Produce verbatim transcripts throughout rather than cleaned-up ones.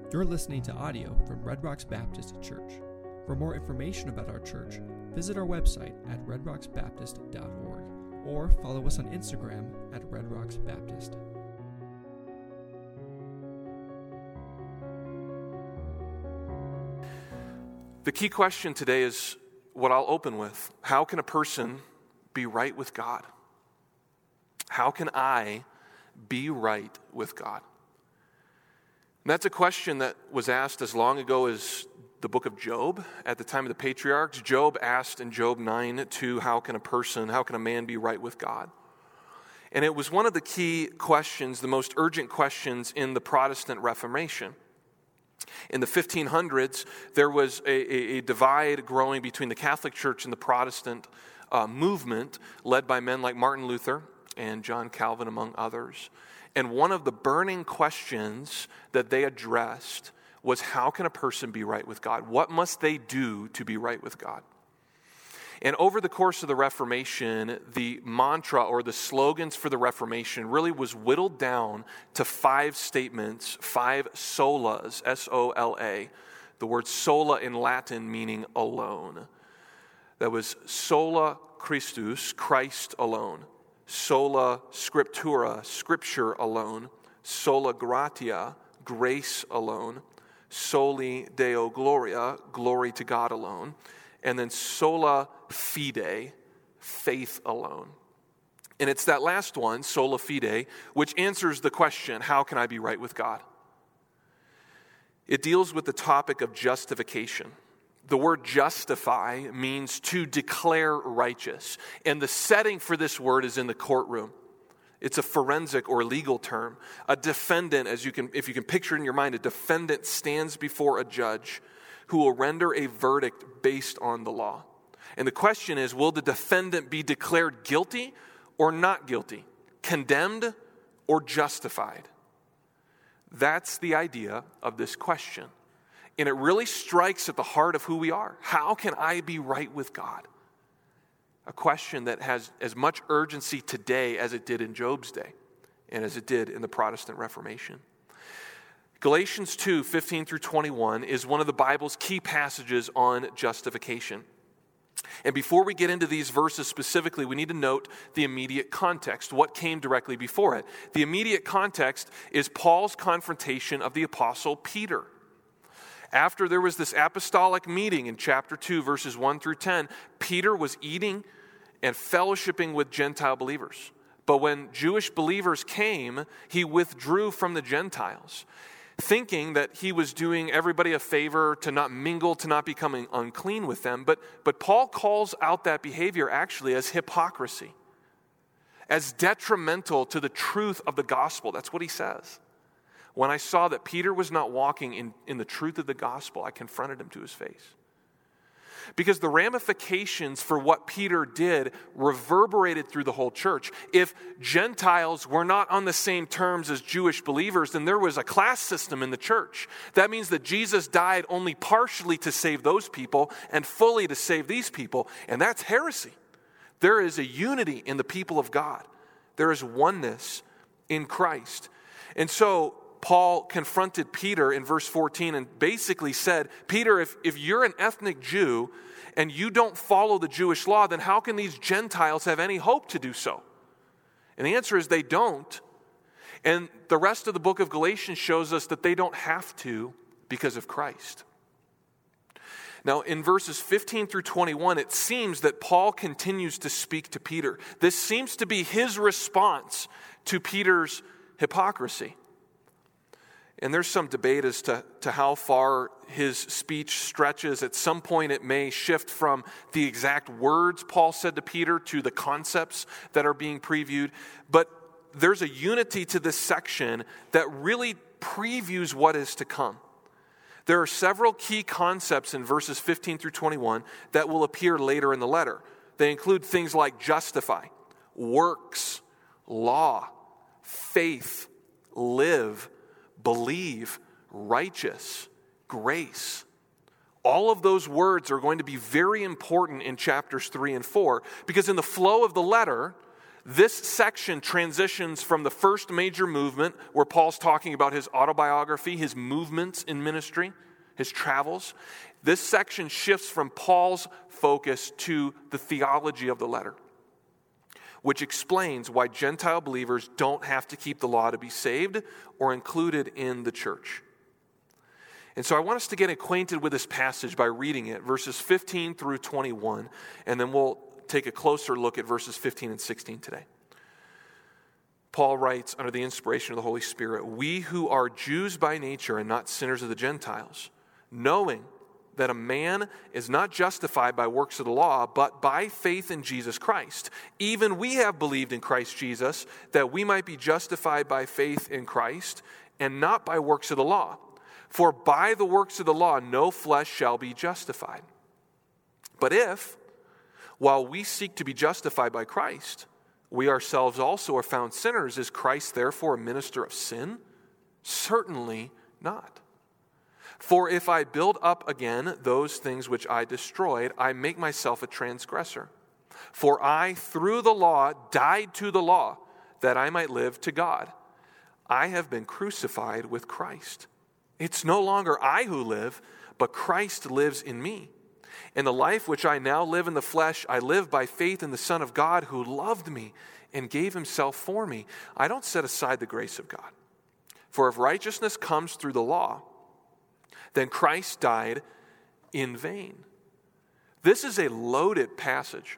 You're listening to audio from Red Rocks Baptist Church. For more information about our church, visit our website at red rocks baptist dot org or follow us on Instagram at red rocks baptist. The key question today is what I'll open with. How can a person be right with God? How can I be right with God? And that's a question that was asked as long ago as the book of Job. At the time of the patriarchs, Job asked in Job nine two, how can a person, how can a man be right with God? And it was one of the key questions, the most urgent questions in the Protestant Reformation. In the fifteen hundreds, there was a, a, a divide growing between the Catholic Church and the Protestant uh, movement, led by men like Martin Luther and John Calvin, among others. And one of the burning questions that they addressed was, how can a person be right with God? What must they do to be right with God? And over the course of the Reformation, the mantra or the slogans for the Reformation really was whittled down to five statements, five solas, S O L A. The word sola in Latin meaning alone. That was sola Christus, Christ alone. Sola scriptura, scripture alone. Sola gratia, grace alone. Soli Deo gloria, glory to God alone. And then sola fide, faith alone. And it's that last one, sola fide, which answers the question, how can I be right with God? It deals with the topic of justification. The word justify means to declare righteous. And the setting for this word is in the courtroom. It's a forensic or legal term. A defendant, as you can, if you can picture it in your mind, a defendant stands before a judge who will render a verdict based on the law. And the question is, will the defendant be declared guilty or not guilty? Condemned or justified? That's the idea of this question. And it really strikes at the heart of who we are. How can I be right with God? A question that has as much urgency today as it did in Job's day and as it did in the Protestant Reformation. Galatians two, fifteen through twenty-one is one of the Bible's key passages on justification. And before we get into these verses specifically, we need to note the immediate context, what came directly before it. The immediate context is Paul's confrontation of the apostle Peter. After there was this apostolic meeting in chapter two, verses one through ten, Peter was eating and fellowshipping with Gentile believers. But when Jewish believers came, he withdrew from the Gentiles, thinking that he was doing everybody a favor to not mingle, to not becoming unclean with them. But, but Paul calls out that behavior actually as hypocrisy, as detrimental to the truth of the gospel. That's what he says. When I saw that Peter was not walking in, in the truth of the gospel, I confronted him to his face. Because the ramifications for what Peter did reverberated through the whole church. If Gentiles were not on the same terms as Jewish believers, then there was a class system in the church. That means that Jesus died only partially to save those people and fully to save these people. And that's heresy. There is a unity in the people of God. There is oneness in Christ. And so Paul confronted Peter in verse fourteen and basically said, Peter, if, if you're an ethnic Jew and you don't follow the Jewish law, then how can these Gentiles have any hope to do so? And the answer is they don't. And the rest of the book of Galatians shows us that they don't have to because of Christ. Now, in verses fifteen through twenty-one, it seems that Paul continues to speak to Peter. This seems to be his response to Peter's hypocrisy. And there's some debate as to, to how far his speech stretches. At some point, it may shift from the exact words Paul said to Peter to the concepts that are being previewed. But there's a unity to this section that really previews what is to come. There are several key concepts in verses fifteen through twenty-one that will appear later in the letter. They include things like justify, works, law, faith, live, believe, righteous, grace. All of those words are going to be very important in chapters three and four because in the flow of the letter, This section transitions from the first major movement where Paul's talking about his autobiography, his movements in ministry, his travels. This section shifts from Paul's focus to the theology of the letter, which explains why Gentile believers don't have to keep the law to be saved or included in the church. And so I want us to get acquainted with this passage by reading it, verses fifteen through twenty-one, and then we'll take a closer look at verses fifteen and sixteen today. Paul writes under the inspiration of the Holy Spirit, "We who are Jews by nature and not sinners of the Gentiles, knowing that a man is not justified by works of the law, but by faith in Jesus Christ. Even we have believed in Christ Jesus, that we might be justified by faith in Christ, and not by works of the law. For by the works of the law no flesh shall be justified. But if, while we seek to be justified by Christ, we ourselves also are found sinners, is Christ therefore a minister of sin? Certainly not. For if I build up again those things which I destroyed, I make myself a transgressor. For I, through the law, died to the law, that I might live to God. I have been crucified with Christ. It's no longer I who live, but Christ lives in me. In the life which I now live in the flesh, I live by faith in the Son of God who loved me and gave himself for me. I don't set aside the grace of God. For if righteousness comes through the law, then Christ died in vain." This is a loaded passage.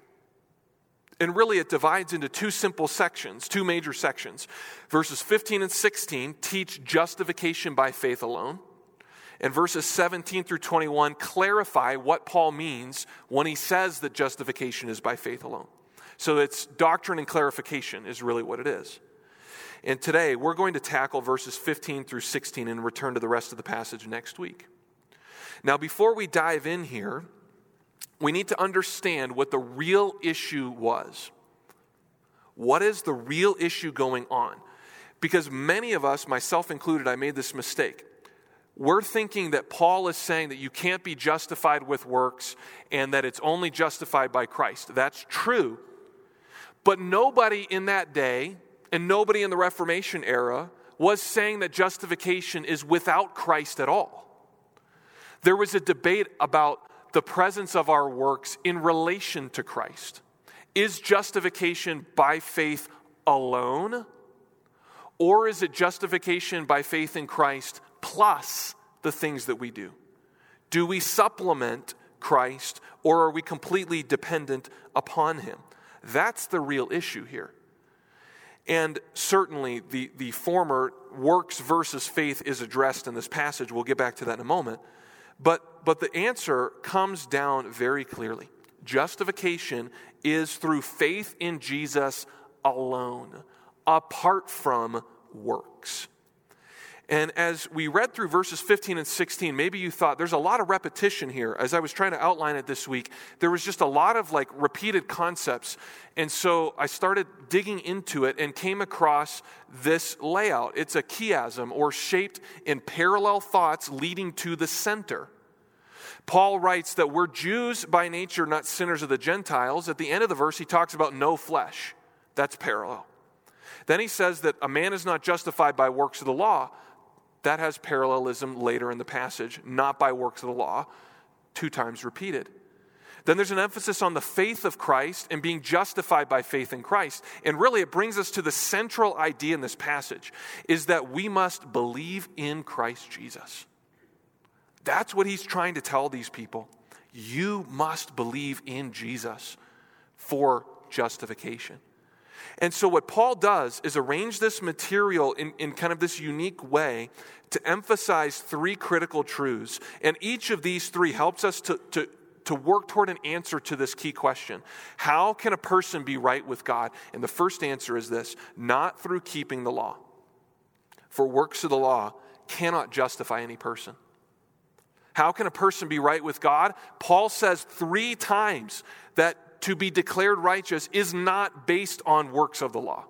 And really it divides into two simple sections, two major sections. Verses fifteen and sixteen teach justification by faith alone. And verses seventeen through twenty-one clarify what Paul means when he says that justification is by faith alone. So it's doctrine and clarification is really what it is. And today we're going to tackle verses fifteen through sixteen and return to the rest of the passage next week. Now, before we dive in here, we need to understand what the real issue was. What is the real issue going on? Because many of us, myself included, I made this mistake. We're thinking that Paul is saying that you can't be justified with works and that it's only justified by Christ. That's true. But nobody in that day and nobody in the Reformation era was saying that justification is without Christ at all. There was a debate about the presence of our works in relation to Christ. Is justification by faith alone? Or is it justification by faith in Christ plus the things that we do? Do we supplement Christ or are we completely dependent upon him? That's the real issue here. And certainly the, the former works versus faith is addressed in this passage. We'll get back to that in a moment. But, but the answer comes down very clearly. Justification is through faith in Jesus alone, apart from works. And as we read through verses fifteen and sixteen, maybe you thought there's a lot of repetition here. As I was trying to outline it this week, there was just a lot of like repeated concepts. And so I started digging into it and came across this layout. It's a chiasm, or shaped in parallel thoughts leading to the center. Paul writes that we're Jews by nature, not sinners of the Gentiles. At the end of the verse, he talks about no flesh. That's parallel. Then he says that a man is not justified by works of the law. That has parallelism later in the passage, not by works of the law, two times repeated. Then there's an emphasis on the faith of Christ and being justified by faith in Christ. And really it brings us to the central idea in this passage, is that we must believe in Christ Jesus. That's what he's trying to tell these people. You must believe in Jesus for justification. And so what Paul does is arrange this material in, in kind of this unique way to emphasize three critical truths. And each of these three helps us to, to, to work toward an answer to this key question. How can a person be right with God? And the first answer is this: not through keeping the law. For works of the law cannot justify any person. How can a person be right with God? Paul says three times that to be declared righteous is not based on works of the law.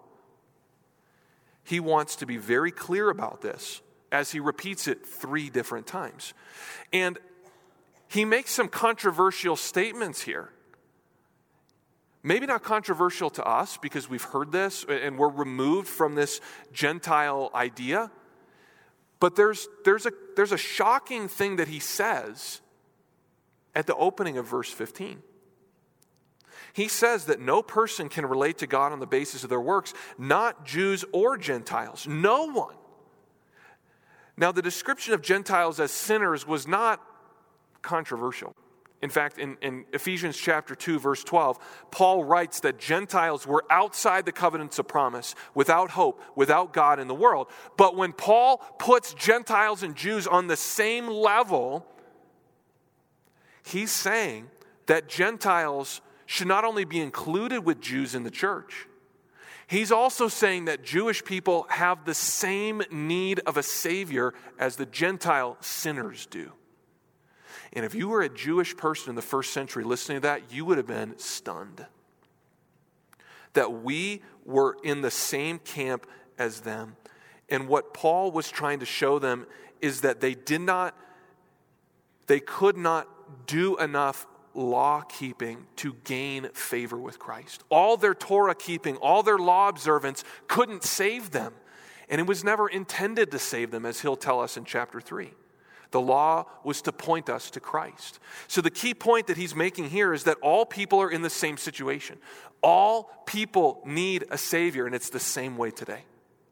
He wants to be very clear about this as he repeats it three different times. And he makes some controversial statements here. Maybe not controversial to us because we've heard this and we're removed from this Gentile idea. But there's, there's, a, there's a shocking thing that he says at the opening of verse fifteen. He says that no person can relate to God on the basis of their works, not Jews or Gentiles. No one. Now, the description of Gentiles as sinners was not controversial. In fact, in, in Ephesians chapter two, verse twelve, Paul writes that Gentiles were outside the covenants of promise, without hope, without God in the world. But when Paul puts Gentiles and Jews on the same level, he's saying that Gentiles should not only be included with Jews in the church, he's also saying that Jewish people have the same need of a Savior as the Gentile sinners do. And if you were a Jewish person in the first century listening to that, you would have been stunned. That we were in the same camp as them. And what Paul was trying to show them is that they did not, they could not do enough law keeping to gain favor with Christ. All their Torah keeping, all their law observance couldn't save them. And it was never intended to save them, as he'll tell us in chapter three. The law was to point us to Christ. So the key point that he's making here is that all people are in the same situation. All people need a Savior, and it's the same way today.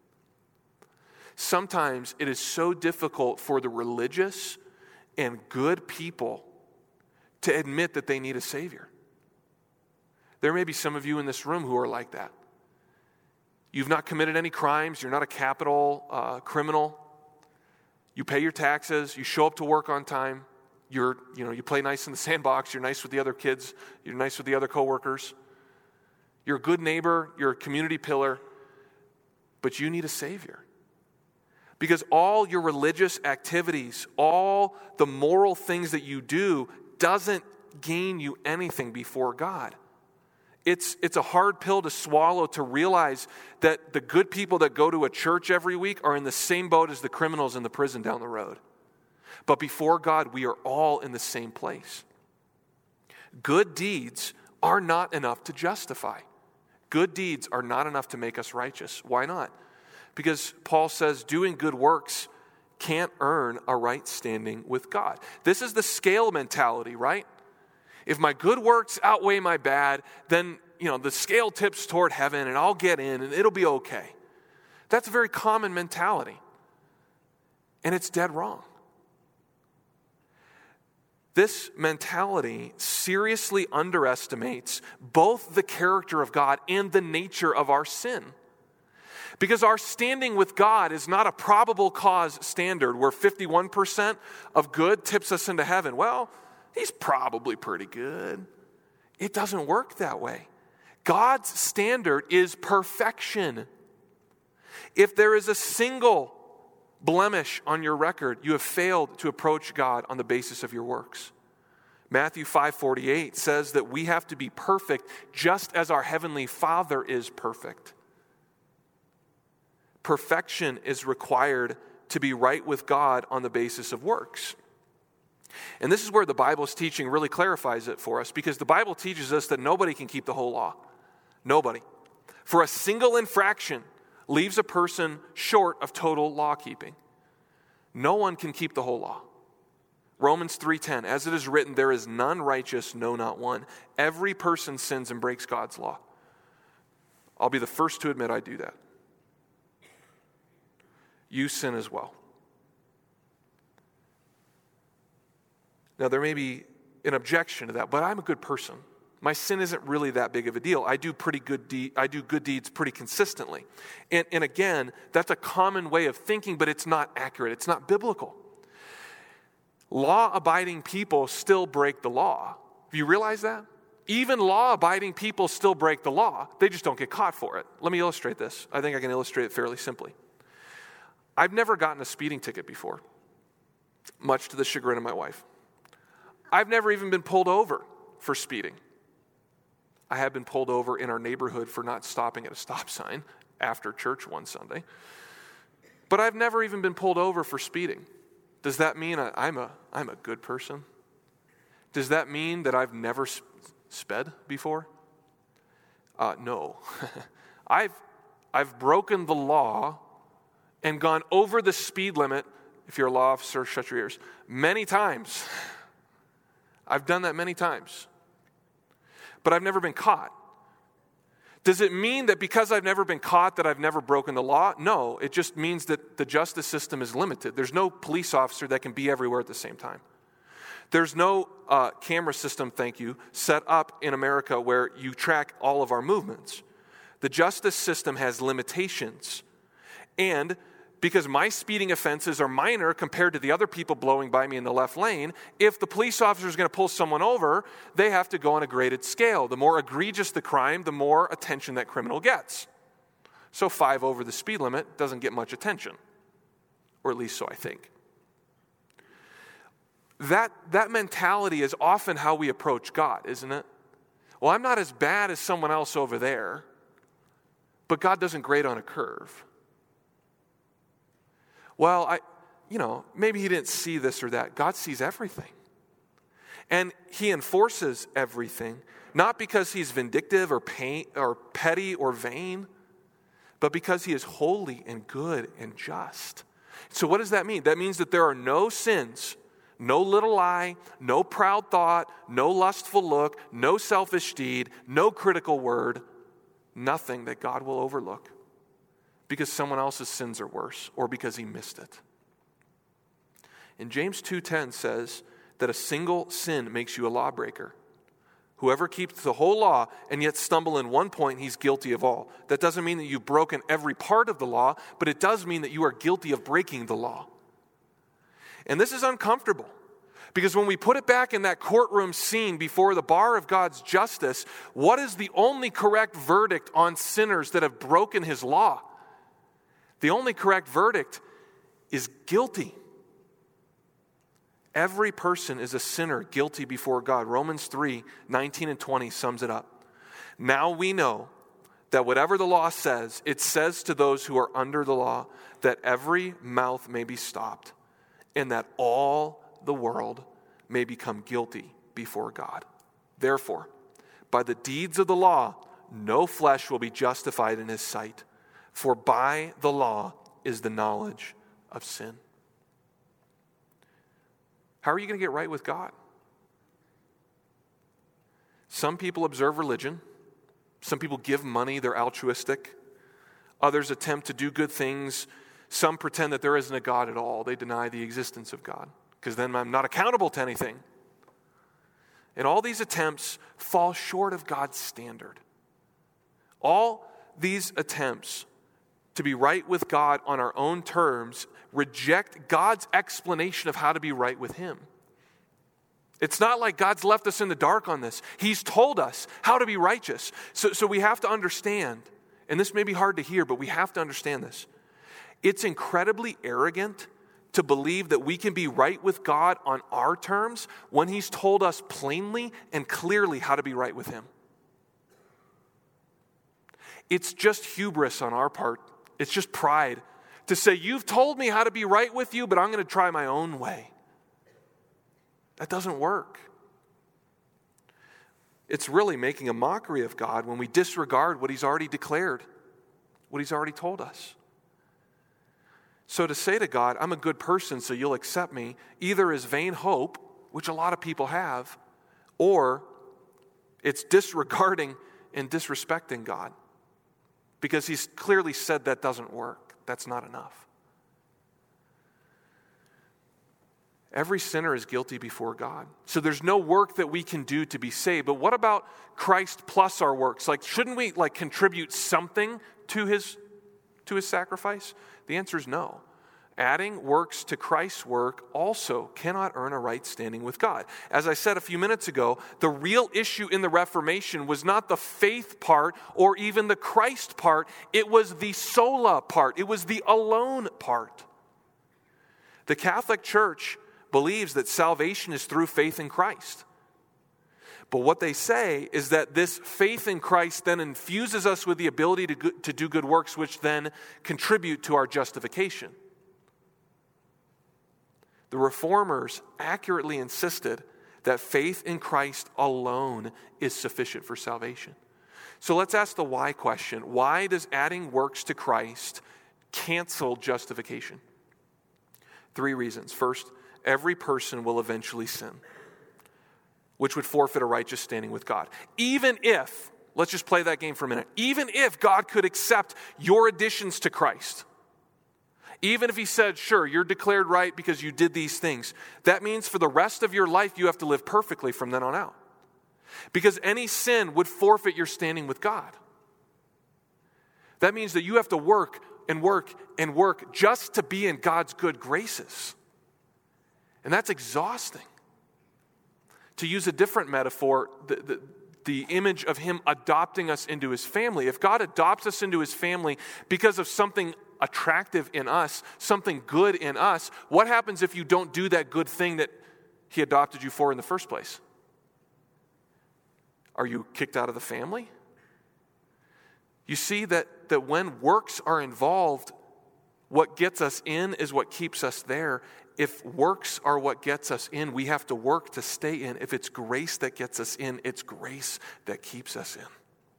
Sometimes it is so difficult for the religious and good people to admit that they need a Savior. There may be some of you in this room who are like that. You've not committed any crimes. You're not a capital uh, criminal. You pay your taxes, you show up to work on time, you're, you know, you play nice in the sandbox, you're nice with the other kids, you're nice with the other coworkers. You're a good neighbor, you're a community pillar, but you need a Savior. Because all your religious activities, all the moral things that you do doesn't gain you anything before God. It's, it's a hard pill to swallow to realize that the good people that go to a church every week are in the same boat as the criminals in the prison down the road. But before God, we are all in the same place. Good deeds are not enough to justify. Good deeds are not enough to make us righteous. Why not? Because Paul says doing good works can't earn a right standing with God. This is the scale mentality, right? If my good works outweigh my bad, then, you know, the scale tips toward heaven and I'll get in and it'll be okay. That's a very common mentality. And it's dead wrong. This mentality seriously underestimates both the character of God and the nature of our sin. Because our standing with God is not a probable cause standard where fifty-one percent of good tips us into heaven. Well, he's probably pretty good. It doesn't work that way. God's standard is perfection. If there is a single blemish on your record, you have failed to approach God on the basis of your works. Matthew five forty-eight says that we have to be perfect just as our heavenly Father is perfect. Perfection is required to be right with God on the basis of works. And this is where the Bible's teaching really clarifies it for us, because the Bible teaches us that nobody can keep the whole law. Nobody. For a single infraction leaves a person short of total law keeping. No one can keep the whole law. Romans three ten, as it is written, there is none righteous, no, not one. Every person sins and breaks God's law. I'll be the first to admit I do that. You sin as well. Now, there may be an objection to that, but I'm a good person. My sin isn't really that big of a deal. I do pretty good de- I do good deeds pretty consistently. And, and again, that's a common way of thinking, but it's not accurate. It's not biblical. Law-abiding people still break the law. Do you realize that? Even law-abiding people still break the law. They just don't get caught for it. Let me illustrate this. I think I can illustrate it fairly simply. I've never gotten a speeding ticket before, much to the chagrin of my wife. I've never even been pulled over for speeding. I have been pulled over in our neighborhood for not stopping at a stop sign after church one Sunday. But I've never even been pulled over for speeding. Does that mean I'm a, I'm a good person? Does that mean that I've never sped before? Uh, no. I've, I've broken the law and gone over the speed limit. If you're a law officer, shut your ears. Many times. I've done that many times. But I've never been caught. Does it mean that because I've never been caught that I've never broken the law? No, it just means that the justice system is limited. There's no police officer that can be everywhere at the same time. There's no uh, camera system, thank you, set up in America where you track all of our movements. The justice system has limitations. And because my speeding offenses are minor compared to the other people blowing by me in the left lane, if the police officer is going to pull someone over, they have to go on a graded scale. The more egregious the crime, the more attention that criminal gets. So five over the speed limit doesn't get much attention, or at least so I think. That, that mentality is often how we approach God, isn't it? Well, I'm not as bad as someone else over there, but God doesn't grade on a curve. Well, I, you know, maybe he didn't see this or that. God sees everything. And he enforces everything, not because he's vindictive or pain, or petty or vain, but because he is holy and good and just. So what does that mean? That means that there are no sins, no little lie, no proud thought, no lustful look, no selfish deed, no critical word, nothing that God will overlook. Because someone else's sins are worse, or because he missed it. And James two ten says that a single sin makes you a lawbreaker. Whoever keeps the whole law and yet stumble in one point, he's guilty of all. That doesn't mean that you've broken every part of the law, but it does mean that you are guilty of breaking the law. And this is uncomfortable, because when we put it back in that courtroom scene before the bar of God's justice, what is the only correct verdict on sinners that have broken his law? The only correct verdict is guilty. Every person is a sinner guilty before God. Romans three, nineteen and twenty sums it up. Now we know that whatever the law says, it says to those who are under the law that every mouth may be stopped and that all the world may become guilty before God. Therefore, by the deeds of the law, no flesh will be justified in his sight. For by the law is the knowledge of sin. How are you going to get right with God? Some people observe religion. Some people give money. They're altruistic. Others attempt to do good things. Some pretend that there isn't a God at all. They deny the existence of God, because then I'm not accountable to anything. And all these attempts fall short of God's standard. All these attempts to be right with God on our own terms reject God's explanation of how to be right with him. It's not like God's left us in the dark on this. He's told us how to be righteous. So, so we have to understand, and this may be hard to hear, but we have to understand this. It's incredibly arrogant to believe that we can be right with God on our terms when he's told us plainly and clearly how to be right with him. It's just hubris on our part. It's just pride to say, you've told me how to be right with you, but I'm going to try my own way. That doesn't work. It's really making a mockery of God when we disregard what he's already declared, what he's already told us. So to say to God, I'm a good person, so you'll accept me, either is vain hope, which a lot of people have, or it's disregarding and disrespecting God. Because he's clearly said that doesn't work. That's not enough. Every sinner is guilty before God. So there's no work that we can do to be saved. But what about Christ plus our works? Like, shouldn't we like contribute something to his to his sacrifice? The answer is no. Adding works to Christ's work also cannot earn a right standing with God. As I said a few minutes ago, the real issue in the Reformation was not the faith part or even the Christ part. It was the sola part. It was the alone part. The Catholic Church believes that salvation is through faith in Christ. But what they say is that this faith in Christ then infuses us with the ability to, go, to do good works, which then contribute to our justification. The Reformers accurately insisted that faith in Christ alone is sufficient for salvation. So let's ask the why question. Why does adding works to Christ cancel justification? Three reasons. First, every person will eventually sin, which would forfeit a righteous standing with God. Even if, let's just play that game for a minute, even if God could accept your additions to Christ, even if he said, sure, you're declared right because you did these things, that means for the rest of your life you have to live perfectly from then on out. Because any sin would forfeit your standing with God. That means that you have to work and work and work just to be in God's good graces. And that's exhausting. To use a different metaphor, the, the, the image of him adopting us into his family. If God adopts us into his family because of something attractive in us, something good in us, what happens if you don't do that good thing that he adopted you for in the first place? Are you kicked out of the family? You see that, that when works are involved, what gets us in is what keeps us there. If works are what gets us in, we have to work to stay in. If it's grace that gets us in, it's grace that keeps us in.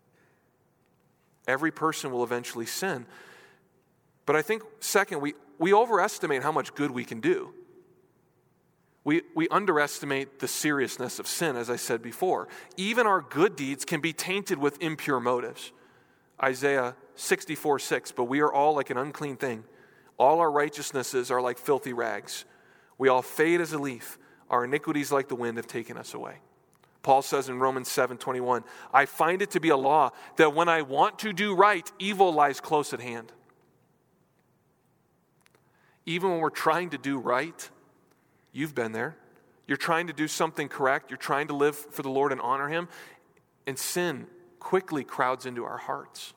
Every person will eventually sin. But I think, second, we, we overestimate how much good we can do. We, we underestimate the seriousness of sin, as I said before. Even our good deeds can be tainted with impure motives. Isaiah sixty-four six, but we are all like an unclean thing. All our righteousnesses are like filthy rags. We all fade as a leaf. Our iniquities like the wind have taken us away. Paul says in Romans seven twenty-one, I find it to be a law that when I want to do right, evil lies close at hand. Even when we're trying to do right, you've been there. You're trying to do something correct. You're trying to live for the Lord and honor him. And sin quickly crowds into our hearts.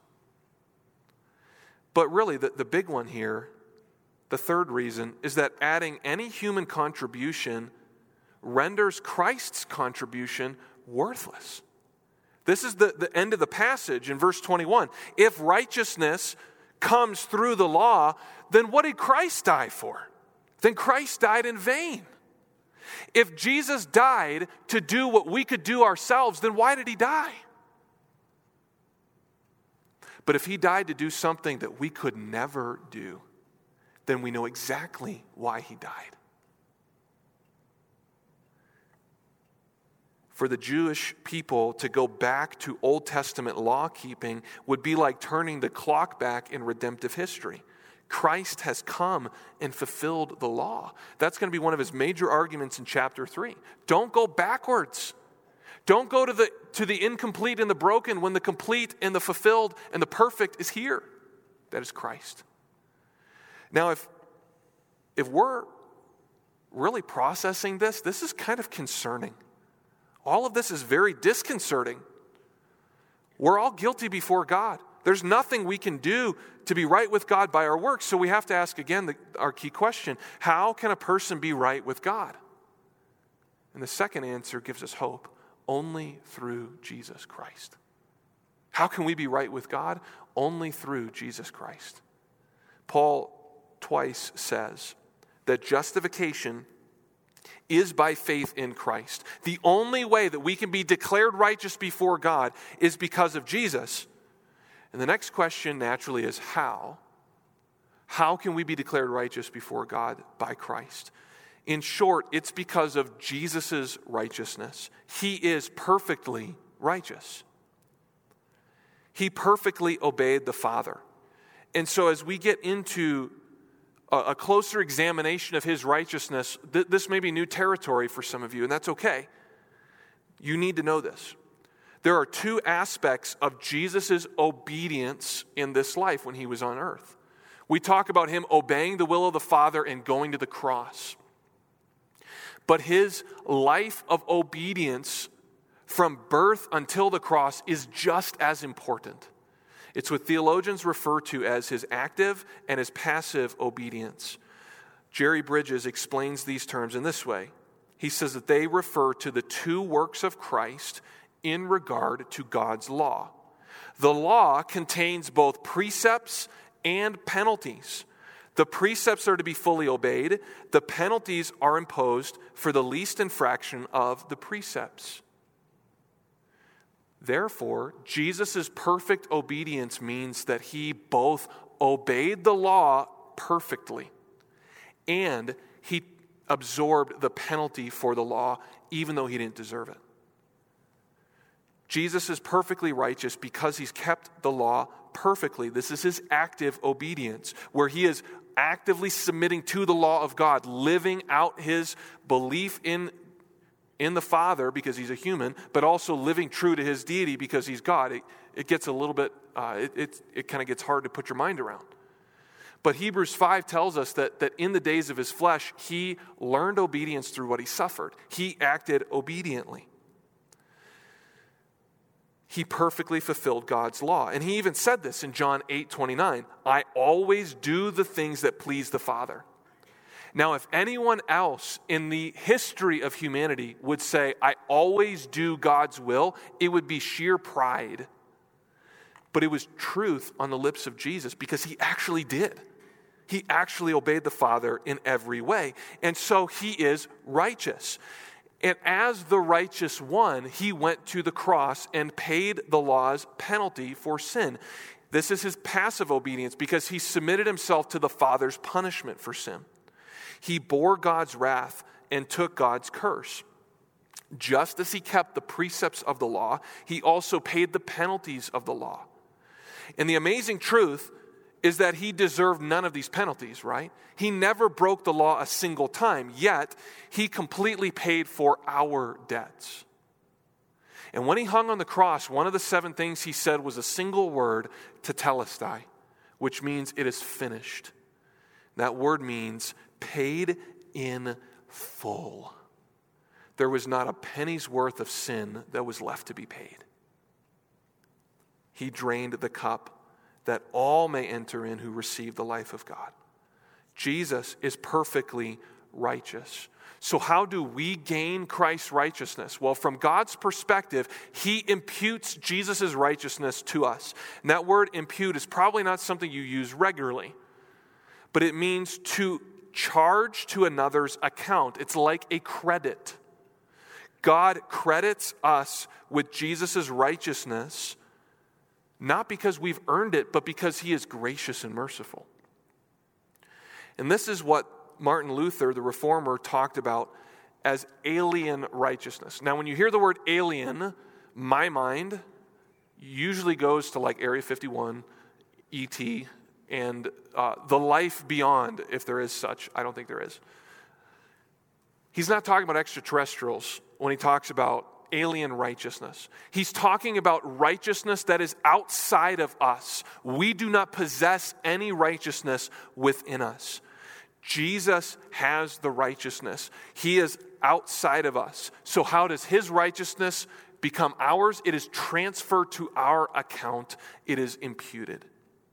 But really, the, the big one here, the third reason, is that adding any human contribution renders Christ's contribution worthless. This is the, the end of the passage in verse twenty-one. If righteousness comes through the law, then what did Christ die for? Then Christ died in vain. If Jesus died to do what we could do ourselves, then why did he die? But if he died to do something that we could never do, then we know exactly why he died. For the Jewish people to go back to Old Testament law keeping would be like turning the clock back in redemptive history. Christ has come and fulfilled the law. That's going to be one of his major arguments in chapter three. Don't go backwards. Don't go to the, to the incomplete and the broken when the complete and the fulfilled and the perfect is here. That is Christ. Now, if, if we're really processing this, this is kind of concerning. All of this is very disconcerting. We're all guilty before God. There's nothing we can do to be right with God by our works. So we have to ask again the, our key question: how can a person be right with God? And the second answer gives us hope: only through Jesus Christ. How can we be right with God? Only through Jesus Christ. Paul twice says that justification is by faith in Christ. The only way that we can be declared righteous before God is because of Jesus. And the next question naturally is how? How can we be declared righteous before God? By Christ. In short, it's because of Jesus' righteousness. He is perfectly righteous. He perfectly obeyed the Father. And so as we get into a, a closer examination of his righteousness, th- this may be new territory for some of you, and that's okay. You need to know this. There are two aspects of Jesus' obedience in this life when he was on earth. We talk about him obeying the will of the Father and going to the cross. But his life of obedience from birth until the cross is just as important. It's what theologians refer to as his active and his passive obedience. Jerry Bridges explains these terms in this way. He says that they refer to the two works of Christ in regard to God's law. The law contains both precepts and penalties. The precepts are to be fully obeyed. The penalties are imposed for the least infraction of the precepts. Therefore, Jesus' perfect obedience means that he both obeyed the law perfectly and he absorbed the penalty for the law, even though he didn't deserve it. Jesus is perfectly righteous because he's kept the law perfectly. This is his active obedience, where he is actively submitting to the law of God, living out his belief in, in the Father because he's a human, but also living true to his deity because he's God. It, it gets a little bit, uh, it, it, it kind of gets hard to put your mind around. But Hebrews five tells us that, that in the days of his flesh, he learned obedience through what he suffered. He acted obediently. He perfectly fulfilled God's law. And he even said this in John eight twenty-nine, I always do the things that please the Father. Now, if anyone else in the history of humanity would say, I always do God's will, it would be sheer pride. But it was truth on the lips of Jesus because he actually did. He actually obeyed the Father in every way. And so he is righteous. And as the righteous one, he went to the cross and paid the law's penalty for sin. This is his passive obedience because he submitted himself to the Father's punishment for sin. He bore God's wrath and took God's curse. Just as he kept the precepts of the law, he also paid the penalties of the law. And the amazing truth is that he deserved none of these penalties, right? He never broke the law a single time, yet he completely paid for our debts. And when he hung on the cross, one of the seven things he said was a single word, tetelestai, which means it is finished. That word means paid in full. There was not a penny's worth of sin that was left to be paid. He drained the cup that all may enter in who receive the life of God. Jesus is perfectly righteous. So how do we gain Christ's righteousness? Well, from God's perspective, he imputes Jesus' righteousness to us. And that word impute is probably not something you use regularly, but it means to charge to another's account. It's like a credit. God credits us with Jesus' righteousness, not because we've earned it, but because he is gracious and merciful. And this is what Martin Luther, the reformer, talked about as alien righteousness. Now, when you hear the word alien, my mind usually goes to like Area fifty-one, E T, and uh, the life beyond, if there is such. I don't think there is. He's not talking about extraterrestrials when he talks about alien righteousness. He's talking about righteousness that is outside of us. We do not possess any righteousness within us. Jesus has the righteousness. He is outside of us. So how does his righteousness become ours? It is transferred to our account. It is imputed.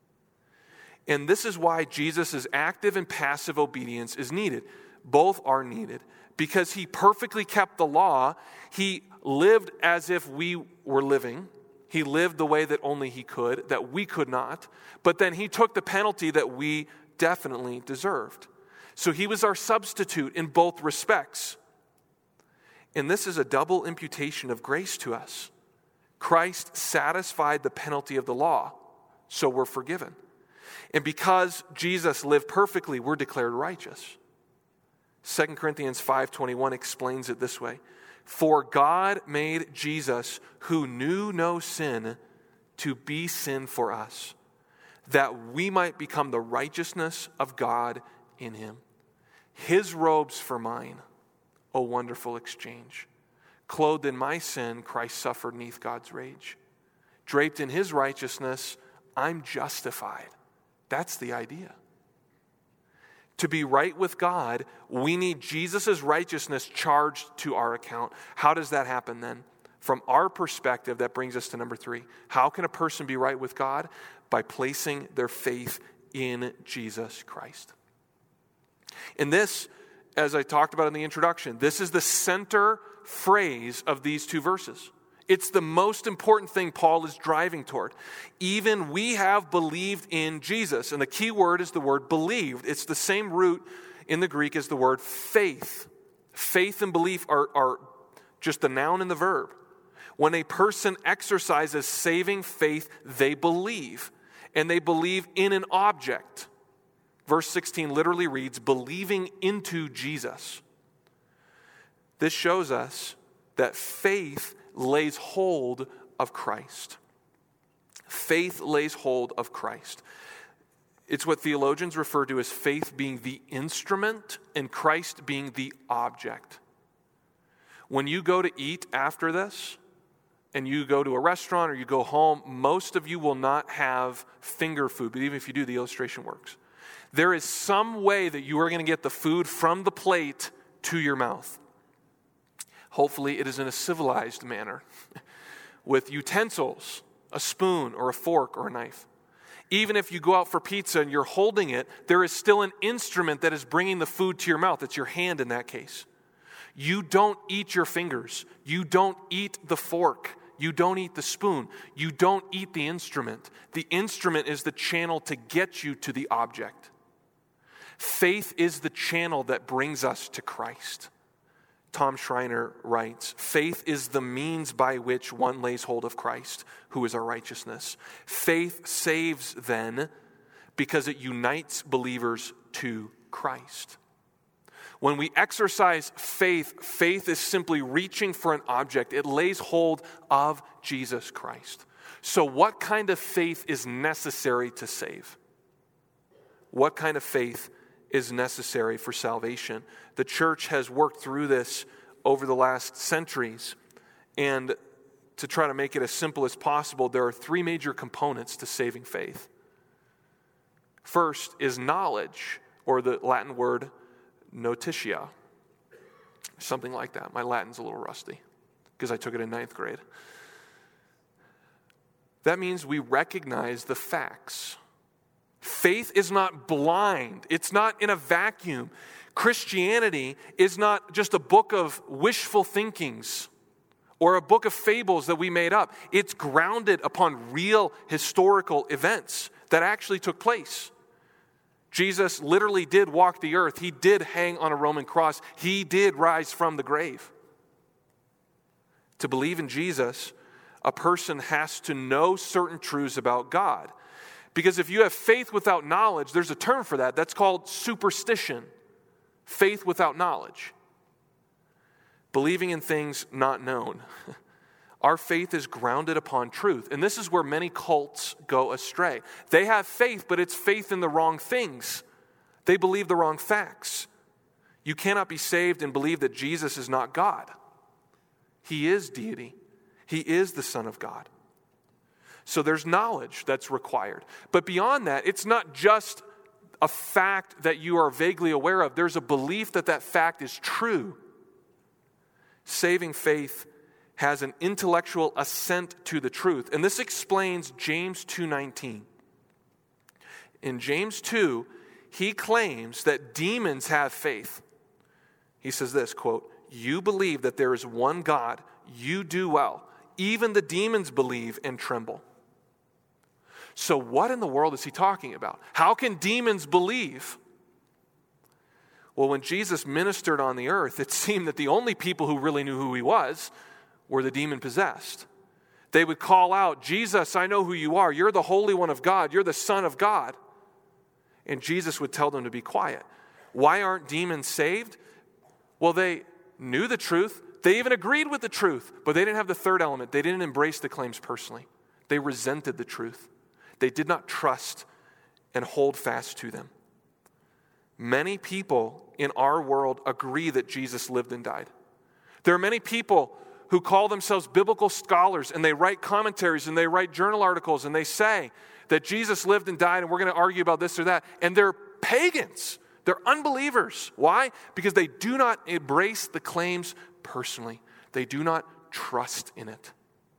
And this is why Jesus' active and passive obedience is needed. Both are needed. Because he perfectly kept the law, he lived as if we were living. He lived the way that only he could, that we could not. But then he took the penalty that we definitely deserved. So he was our substitute in both respects. And this is a double imputation of grace to us. Christ satisfied the penalty of the law, so we're forgiven. And because Jesus lived perfectly, we're declared righteous. Second Corinthians five twenty-one explains it this way. For God made Jesus, who knew no sin, to be sin for us, that we might become the righteousness of God in him. His robes for mine, O wonderful exchange. Clothed in my sin, Christ suffered neath God's rage. Draped in his righteousness, I'm justified. That's the idea. To be right with God, we need Jesus' righteousness charged to our account. How does that happen then? From our perspective, that brings us to number three. How can a person be right with God? By placing their faith in Jesus Christ. And this, as I talked about in the introduction, this is the center phrase of these two verses. It's the most important thing Paul is driving toward. Even we have believed in Jesus. And the key word is the word believed. It's the same root in the Greek as the word faith. Faith and belief are, are just the noun and the verb. When a person exercises saving faith, they believe, and they believe in an object. Verse sixteen literally reads, believing into Jesus. This shows us that faith lays hold of Christ. Faith lays hold of Christ. It's what theologians refer to as faith being the instrument and Christ being the object. When you go to eat after this, and you go to a restaurant or you go home, most of you will not have finger food, but even if you do, the illustration works. There is some way that you are going to get the food from the plate to your mouth. Hopefully it is in a civilized manner, with utensils, a spoon or a fork or a knife. Even if you go out for pizza and you're holding it, there is still an instrument that is bringing the food to your mouth. It's your hand in that case. You don't eat your fingers. You don't eat the fork. You don't eat the spoon. You don't eat the instrument. The instrument is the channel to get you to the object. Faith is the channel that brings us to Christ. Tom Schreiner writes, faith is the means by which one lays hold of Christ, who is our righteousness. Faith saves then because it unites believers to Christ. When we exercise faith, faith is simply reaching for an object. It lays hold of Jesus Christ. So what kind of faith is necessary to save? What kind of faith is necessary for salvation? The church has worked through this over the last centuries, and to try to make it as simple as possible, there are three major components to saving faith. First is knowledge, or the Latin word notitia, something like that. My Latin's a little rusty because I took it in ninth grade. That means we recognize the facts. Faith is not blind. It's not in a vacuum. Christianity is not just a book of wishful thinkings or a book of fables that we made up. It's grounded upon real historical events that actually took place. Jesus literally did walk the earth. He did hang on a Roman cross. He did rise from the grave. To believe in Jesus, a person has to know certain truths about God. Because if you have faith without knowledge, there's a term for that. That's called superstition. Faith without knowledge. Believing in things not known. Our faith is grounded upon truth. And this is where many cults go astray. They have faith, but it's faith in the wrong things. They believe the wrong facts. You cannot be saved and believe that Jesus is not God. He is deity. He is the Son of God. So there's knowledge that's required. But beyond that, it's not just a fact that you are vaguely aware of. There's a belief that that fact is true. Saving faith has an intellectual assent to the truth. And this explains James two nineteen. In James two, he claims that demons have faith. He says this, quote, "You believe that there is one God, you do well. Even the demons believe and tremble." So what in the world is he talking about? How can demons believe? Well, when Jesus ministered on the earth, it seemed that the only people who really knew who he was were the demon-possessed. They would call out, "Jesus, I know who you are. You're the Holy One of God. You're the Son of God." And Jesus would tell them to be quiet. Why aren't demons saved? Well, they knew the truth. They even agreed with the truth, but they didn't have the third element. They didn't embrace the claims personally. They resented the truth. They did not trust and hold fast to them. Many people in our world agree that Jesus lived and died. There are many people who call themselves biblical scholars, and they write commentaries and they write journal articles and they say that Jesus lived and died and we're going to argue about this or that. And they're pagans. They're unbelievers. Why? Because they do not embrace the claims personally. They do not trust in it.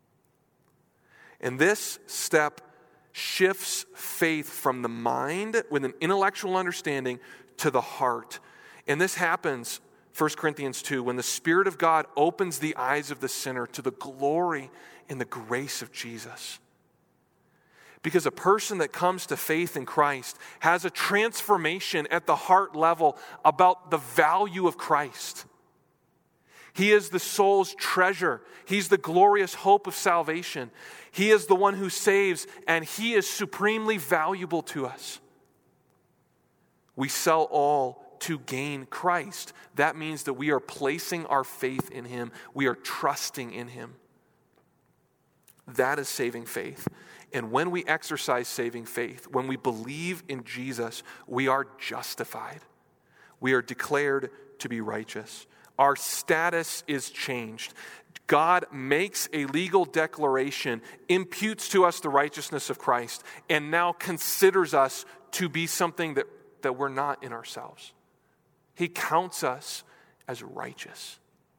And this step shifts faith from the mind with an intellectual understanding to the heart. And this happens, First Corinthians two, when the Spirit of God opens the eyes of the sinner to the glory and the grace of Jesus. Because a person that comes to faith in Christ has a transformation at the heart level about the value of Christ. He is the soul's treasure. He's the glorious hope of salvation. He is the one who saves, and He is supremely valuable to us. We sell all to gain Christ. That means that we are placing our faith in Him. We are trusting in Him. That is saving faith. And when we exercise saving faith, when we believe in Jesus, we are justified. We are declared to be righteous. Our status is changed. God makes a legal declaration, imputes to us the righteousness of Christ, and now considers us to be something that, that we're not in ourselves. He counts us as righteous.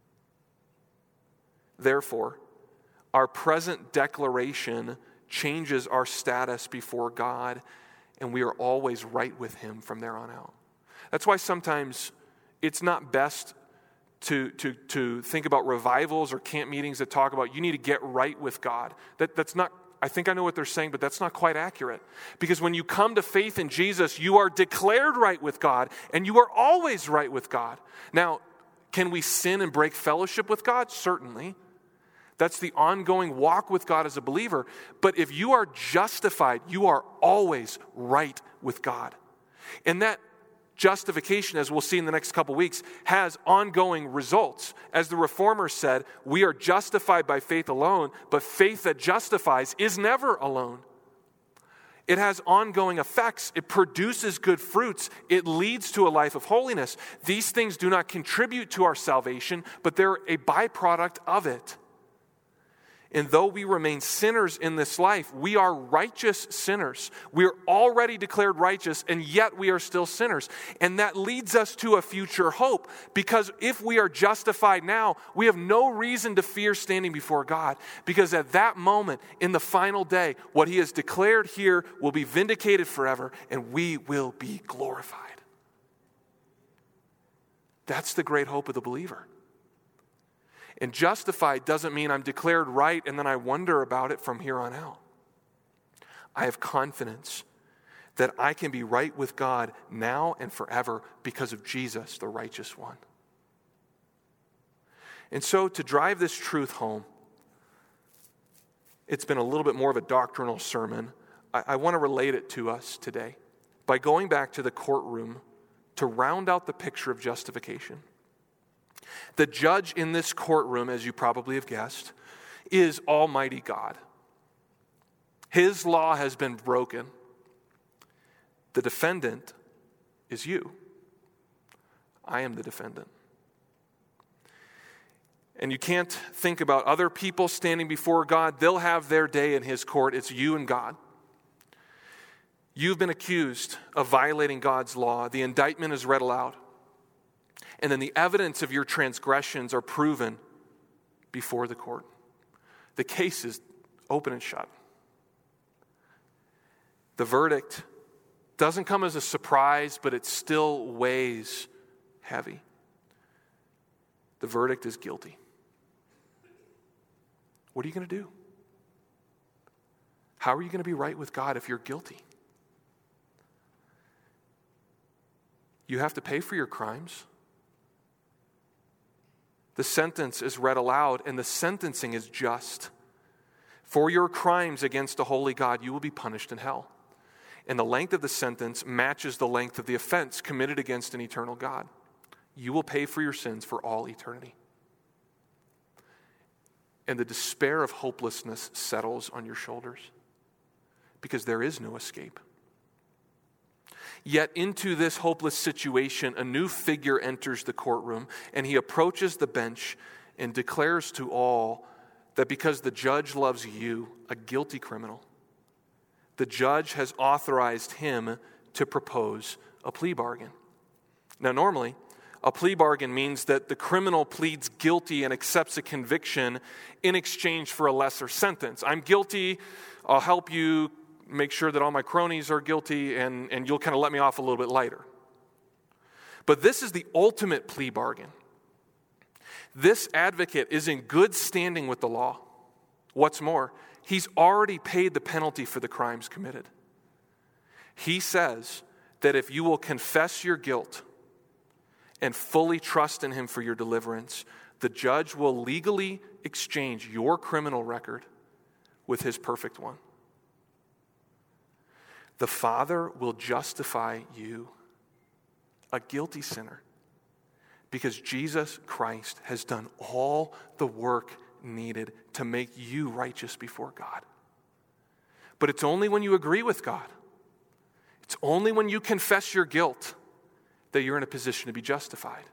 Therefore, our present declaration changes our status before God, and we are always right with Him from there on out. That's why sometimes it's not best to, to, to think about revivals or camp meetings that talk about you need to get right with God. That, that's not, I think I know what they're saying, but that's not quite accurate. Because when you come to faith in Jesus, you are declared right with God, and you are always right with God. Now, can we sin and break fellowship with God? Certainly. That's the ongoing walk with God as a believer. But if you are justified, you are always right with God. And that justification, as we'll see in the next couple weeks, has ongoing results. As the Reformer said, we are justified by faith alone, but faith that justifies is never alone. It has ongoing effects. It produces good fruits. It leads to a life of holiness. These things do not contribute to our salvation, but they're a byproduct of it. And though we remain sinners in this life, we are righteous sinners. We are already declared righteous, and yet we are still sinners. And that leads us to a future hope, because if we are justified now, we have no reason to fear standing before God, because at that moment, in the final day, what He has declared here will be vindicated forever, and we will be glorified. That's the great hope of the believer. And justified doesn't mean I'm declared right and then I wonder about it from here on out. I have confidence that I can be right with God now and forever because of Jesus, the righteous one. And so to drive this truth home, it's been a little bit more of a doctrinal sermon. I, I want to relate it to us today by going back to the courtroom to round out the picture of justification. The judge in this courtroom, as you probably have guessed, is Almighty God. His law has been broken. The defendant is you. I am the defendant. And you can't think about other people standing before God. They'll have their day in His court. It's you and God. You've been accused of violating God's law. The indictment is read aloud. And then the evidence of your transgressions are proven before the court. The case is open and shut. The verdict doesn't come as a surprise, but it still weighs heavy. The verdict is guilty. What are you going to do? How are you going to be right with God if you're guilty? You have to pay for your crimes. The sentence is read aloud, and the sentencing is just. For your crimes against a holy God, you will be punished in hell. And the length of the sentence matches the length of the offense committed against an eternal God. You will pay for your sins for all eternity. And the despair of hopelessness settles on your shoulders, because there is no escape. Yet into this hopeless situation, a new figure enters the courtroom, and he approaches the bench and declares to all that because the judge loves you, a guilty criminal, the judge has authorized him to propose a plea bargain. Now, normally, a plea bargain means that the criminal pleads guilty and accepts a conviction in exchange for a lesser sentence. I'm guilty, I'll help you make sure that all my cronies are guilty, and, and you'll kind of let me off a little bit lighter. But this is the ultimate plea bargain. This advocate is in good standing with the law. What's more, he's already paid the penalty for the crimes committed. He says that if you will confess your guilt and fully trust in Him for your deliverance, the judge will legally exchange your criminal record with his perfect one. The Father will justify you, a guilty sinner, because Jesus Christ has done all the work needed to make you righteous before God. But it's only when you agree with God, it's only when you confess your guilt that you're in a position to be justified.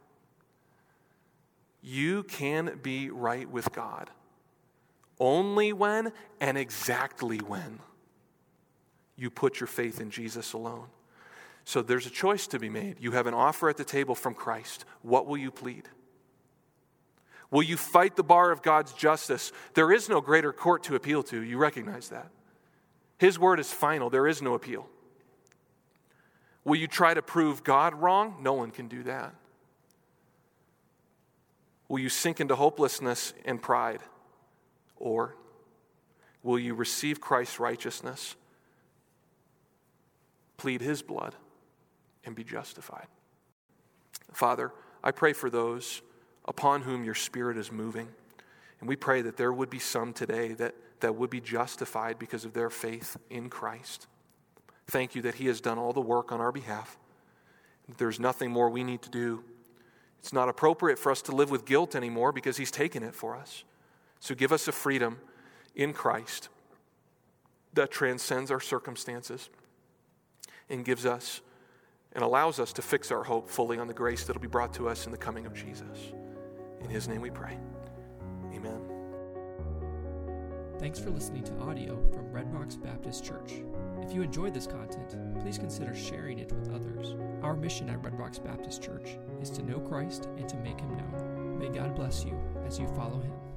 You can be right with God only when and exactly when you put your faith in Jesus alone. So there's a choice to be made. You have an offer at the table from Christ. What will you plead? Will you fight the bar of God's justice? There is no greater court to appeal to. You recognize that. His word is final. There is no appeal. Will you try to prove God wrong? No one can do that. Will you sink into hopelessness and pride? Or will you receive Christ's righteousness, plead his blood, and be justified? Father, I pray for those upon whom your Spirit is moving. And we pray that there would be some today that, that would be justified because of their faith in Christ. Thank you that he has done all the work on our behalf. There's nothing more we need to do. It's not appropriate for us to live with guilt anymore because he's taken it for us. So give us a freedom in Christ that transcends our circumstances and gives us and allows us to fix our hope fully on the grace that will be brought to us in the coming of Jesus. In his name we pray. Amen. Thanks for listening to audio from Red Rocks Baptist Church. If you enjoyed this content, please consider sharing it with others. Our mission at Red Rocks Baptist Church is to know Christ and to make him known. May God bless you as you follow him.